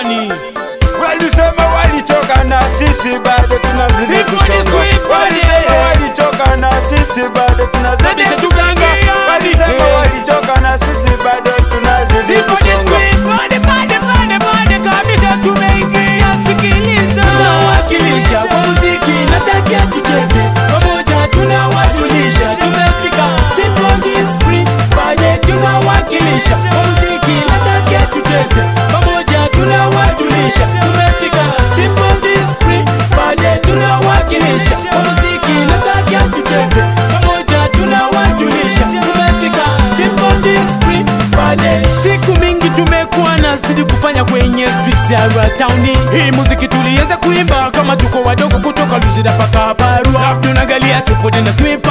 Town. Walisema walichoka na sisi bado tunazidi kusonga. Walisema walichoka na sisi bado tunazidi kusonga. Walisema walichoka na sisi bado tunazidi kusonga. Kabisa tumeingia, sikiliza. Tunawakilisha kwa muziki, natakia tucheze pamoja, tunawajulisha tumefika Simple Discreet. Bado tunawakilisha kwa muziki, natakia tucheze pamoja, tunawajulisha tumefika Simple Discreet. Bado tunawakilisha kwa muziki, natakia tucheze pamoja, tunawajulisha tumefika Simple Discreet. Bado siku mingi tumekuwa na sidi kufanya kwenye streets ya town. Hii muziki tulianza kuimba kama tuko wadogo, kutoka Luzira paka Barua. Tunagalia Simple Discreet.